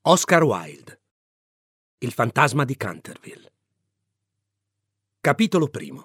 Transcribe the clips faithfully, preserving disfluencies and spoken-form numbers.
Oscar Wilde. Il fantasma di Canterville. Capitolo primo.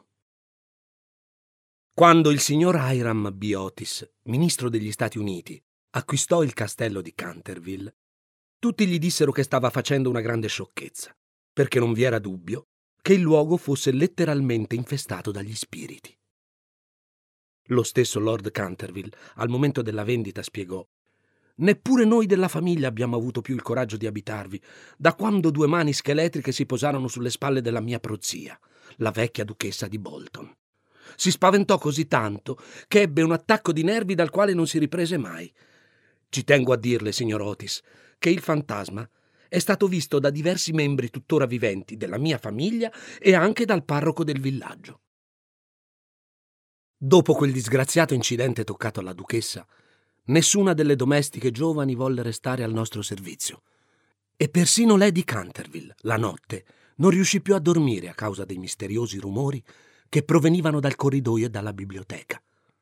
Quando il signor Hiram B. Otis, ministro degli Stati Uniti, acquistò il castello di Canterville, tutti gli dissero che stava facendo una grande sciocchezza, perché non vi era dubbio che il luogo fosse letteralmente infestato dagli spiriti. Lo stesso Lord Canterville, al momento della vendita, spiegò: «Neppure noi della famiglia abbiamo avuto più il coraggio di abitarvi, da quando due mani scheletriche si posarono sulle spalle della mia prozia, la vecchia duchessa di Bolton. Si spaventò così tanto che ebbe un attacco di nervi dal quale non si riprese mai. Ci tengo a dirle, signor Otis, che il fantasma è stato visto da diversi membri tuttora viventi della mia famiglia e anche dal parroco del villaggio». Dopo quel disgraziato incidente toccato alla duchessa, nessuna delle domestiche giovani volle restare al nostro servizio. E persino Lady Canterville, la notte, non riuscì più a dormire a causa dei misteriosi rumori che provenivano dal corridoio e dalla biblioteca.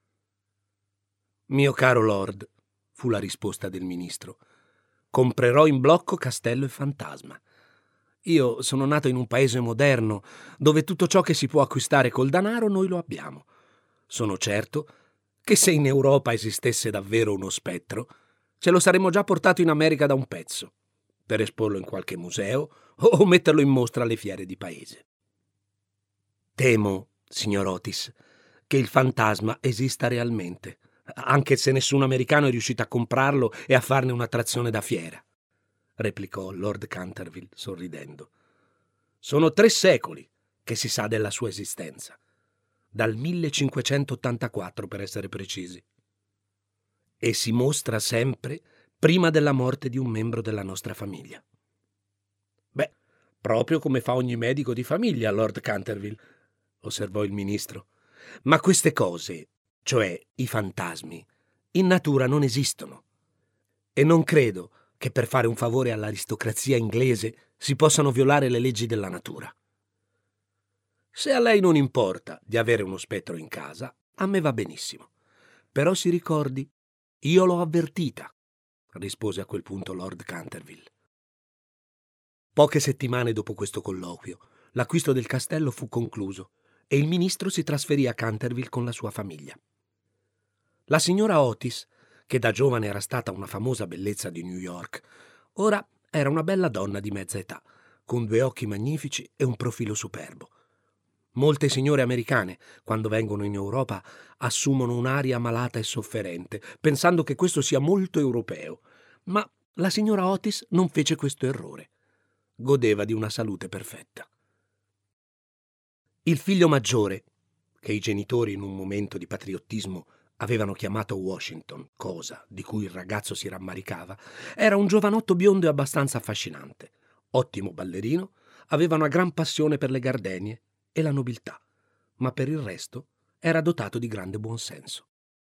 «Mio caro Lord», fu la risposta del ministro, «comprerò in blocco castello e fantasma. Io sono nato in un paese moderno, dove tutto ciò che si può acquistare col danaro noi lo abbiamo. Sono certo che se in Europa esistesse davvero uno spettro, ce lo saremmo già portato in America da un pezzo, per esporlo in qualche museo o metterlo in mostra alle fiere di paese. Temo, signor Otis, che il fantasma esista realmente, anche se nessun americano è riuscito a comprarlo e a farne un'attrazione da fiera», replicò Lord Canterville sorridendo. «Sono tre secoli che si sa della sua esistenza. Dal millecinquecentottantaquattro per essere precisi. E si mostra sempre prima della morte di un membro della nostra famiglia». «Beh, proprio come fa ogni medico di famiglia, Lord Canterville», osservò il ministro. «Ma queste cose, cioè i fantasmi, in natura non esistono. E non credo che per fare un favore all'aristocrazia inglese si possano violare le leggi della natura. Se a lei non importa di avere uno spettro in casa, a me va benissimo. Però si ricordi, io l'ho avvertita», rispose a quel punto Lord Canterville. Poche settimane dopo questo colloquio, l'acquisto del castello fu concluso e il ministro si trasferì a Canterville con la sua famiglia. La signora Otis, che da giovane era stata una famosa bellezza di New York, ora era una bella donna di mezza età, con due occhi magnifici e un profilo superbo. Molte signore americane, quando vengono in Europa, assumono un'aria malata e sofferente, pensando che questo sia molto europeo. Ma la signora Otis non fece questo errore. Godeva di una salute perfetta. Il figlio maggiore, che i genitori in un momento di patriottismo avevano chiamato Washington, cosa di cui il ragazzo si rammaricava, era un giovanotto biondo e abbastanza affascinante. Ottimo ballerino, aveva una gran passione per le gardenie e la nobiltà, ma per il resto era dotato di grande buonsenso.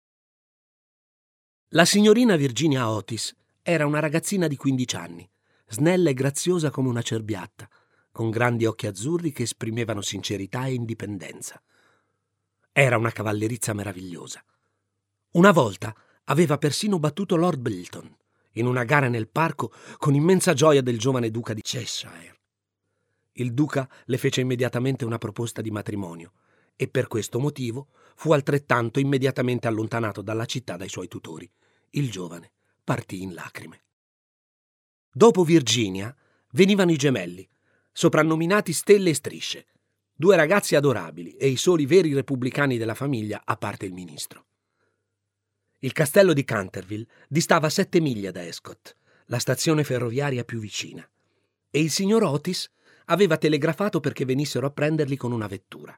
La signorina Virginia Otis era una ragazzina di quindici anni, snella e graziosa come una cerbiatta, con grandi occhi azzurri che esprimevano sincerità e indipendenza. Era una cavallerizza meravigliosa. Una volta aveva persino battuto Lord Bilton in una gara nel parco con immensa gioia del giovane duca di Cheshire. Il duca le fece immediatamente una proposta di matrimonio e per questo motivo fu altrettanto immediatamente allontanato dalla città dai suoi tutori. Il giovane partì in lacrime. Dopo Virginia venivano i gemelli, soprannominati Stelle e Strisce, due ragazzi adorabili e i soli veri repubblicani della famiglia, a parte il ministro. Il castello di Canterville distava sette miglia da Ascot, la stazione ferroviaria più vicina, e il signor Otis aveva telegrafato perché venissero a prenderli con una vettura.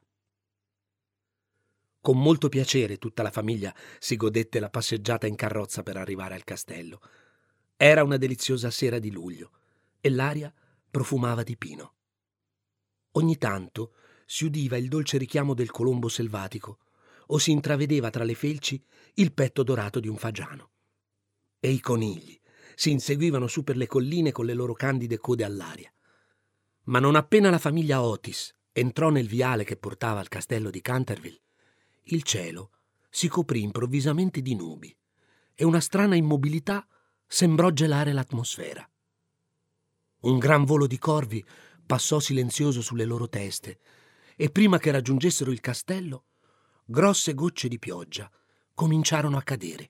Con molto piacere tutta la famiglia si godette la passeggiata in carrozza per arrivare al castello. Era una deliziosa sera di luglio e l'aria profumava di pino. Ogni tanto si udiva il dolce richiamo del colombo selvatico o si intravedeva tra le felci il petto dorato di un fagiano. E i conigli si inseguivano su per le colline con le loro candide code all'aria. Ma non appena la famiglia Otis entrò nel viale che portava al castello di Canterville, il cielo si coprì improvvisamente di nubi e una strana immobilità sembrò gelare l'atmosfera. Un gran volo di corvi passò silenzioso sulle loro teste e prima che raggiungessero il castello, grosse gocce di pioggia cominciarono a cadere.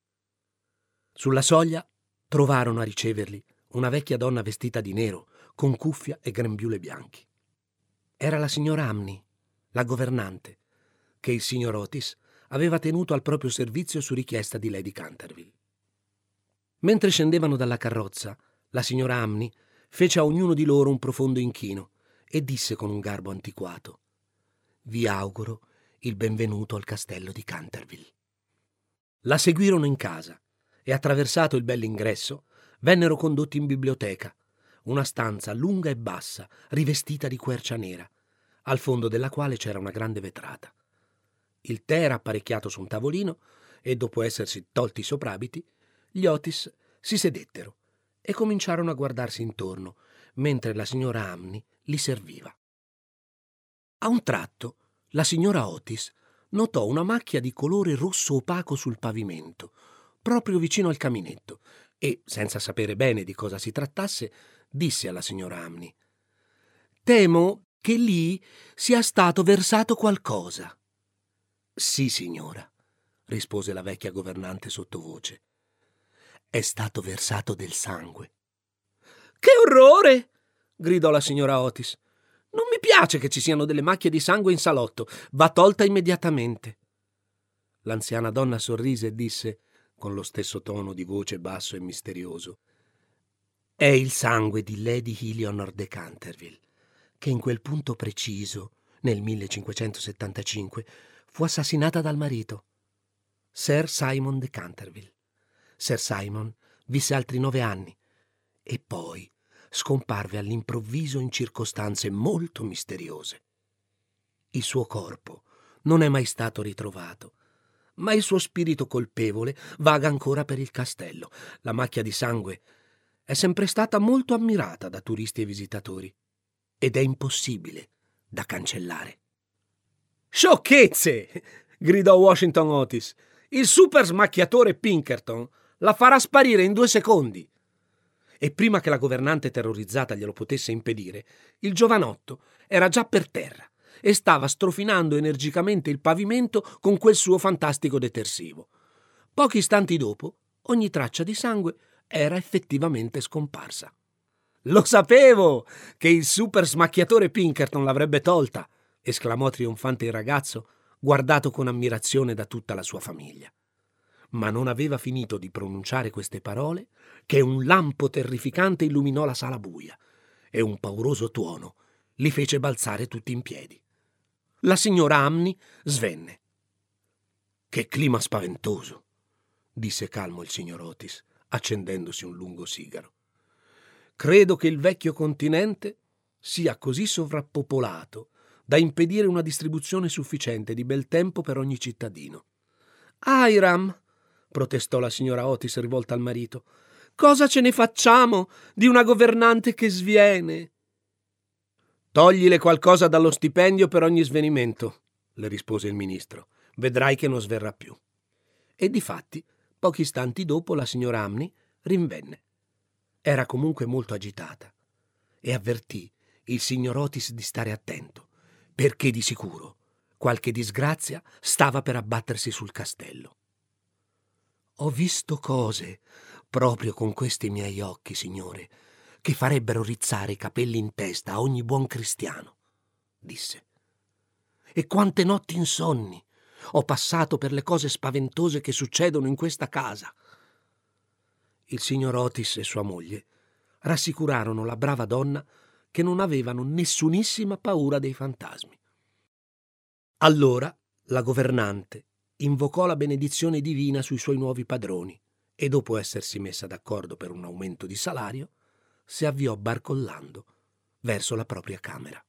Sulla soglia trovarono a riceverli una vecchia donna vestita di nero, con cuffia e grembiule bianchi. Era la signora Amni, la governante, che il signor Otis aveva tenuto al proprio servizio su richiesta di Lady Canterville. Mentre scendevano dalla carrozza, la signora Amni fece a ognuno di loro un profondo inchino e disse con un garbo antiquato: «Vi auguro il benvenuto al castello di Canterville». La seguirono in casa e, attraversato il bell'ingresso, vennero condotti in biblioteca, una stanza lunga e bassa, rivestita di quercia nera, al fondo della quale c'era una grande vetrata. Il tè era apparecchiato su un tavolino e, dopo essersi tolti i soprabiti, gli Otis si sedettero e cominciarono a guardarsi intorno, mentre la signora Amni li serviva. A un tratto, la signora Otis notò una macchia di colore rosso opaco sul pavimento, proprio vicino al caminetto, e, senza sapere bene di cosa si trattasse, disse alla signora Amni: «Temo che lì sia stato versato qualcosa». «Sì, signora», rispose la vecchia governante sottovoce. «È stato versato del sangue». «Che orrore!» gridò la signora Otis. «Non mi piace che ci siano delle macchie di sangue in salotto. Va tolta immediatamente». L'anziana donna sorrise e disse, con lo stesso tono di voce basso e misterioso: «È il sangue di Lady Eleanor de Canterville, che in quel punto preciso, nel millecinquecentosettantacinque, fu assassinata dal marito, Sir Simon de Canterville. Sir Simon visse altri nove anni e poi scomparve all'improvviso in circostanze molto misteriose. Il suo corpo non è mai stato ritrovato, ma il suo spirito colpevole vaga ancora per il castello. La macchia di sangue è sempre stata molto ammirata da turisti e visitatori ed è impossibile da cancellare». «Sciocchezze!» gridò Washington Otis. «Il super smacchiatore Pinkerton la farà sparire in due secondi». E prima che la governante terrorizzata glielo potesse impedire, il giovanotto era già per terra e stava strofinando energicamente il pavimento con quel suo fantastico detersivo. Pochi istanti dopo, ogni traccia di sangue era effettivamente scomparsa. «Lo sapevo che il super smacchiatore Pinkerton l'avrebbe tolta!» esclamò trionfante il ragazzo, guardato con ammirazione da tutta la sua famiglia. Ma non aveva finito di pronunciare queste parole che un lampo terrificante illuminò la sala buia e un pauroso tuono li fece balzare tutti in piedi. La signora Amni svenne. «Che clima spaventoso!» disse calmo il signor Otis, accendendosi un lungo sigaro. «Credo che il vecchio continente sia così sovrappopolato da impedire una distribuzione sufficiente di bel tempo per ogni cittadino». «Hiram», protestò la signora Otis rivolta al marito, «cosa ce ne facciamo di una governante che sviene?» «Toglile qualcosa dallo stipendio per ogni svenimento», le rispose il ministro. «Vedrai che non sverrà più». E difatti, pochi istanti dopo, la signora Amni rinvenne. Era comunque molto agitata e avvertì il signor Otis di stare attento, perché di sicuro qualche disgrazia stava per abbattersi sul castello. «Ho visto cose, proprio con questi miei occhi, signore, che farebbero rizzare i capelli in testa a ogni buon cristiano», disse. «E quante notti insonni ho passato per le cose spaventose che succedono in questa casa». Il signor Otis e sua moglie rassicurarono la brava donna che non avevano nessunissima paura dei fantasmi. Allora la governante invocò la benedizione divina sui suoi nuovi padroni e, dopo essersi messa d'accordo per un aumento di salario, si avviò barcollando verso la propria camera.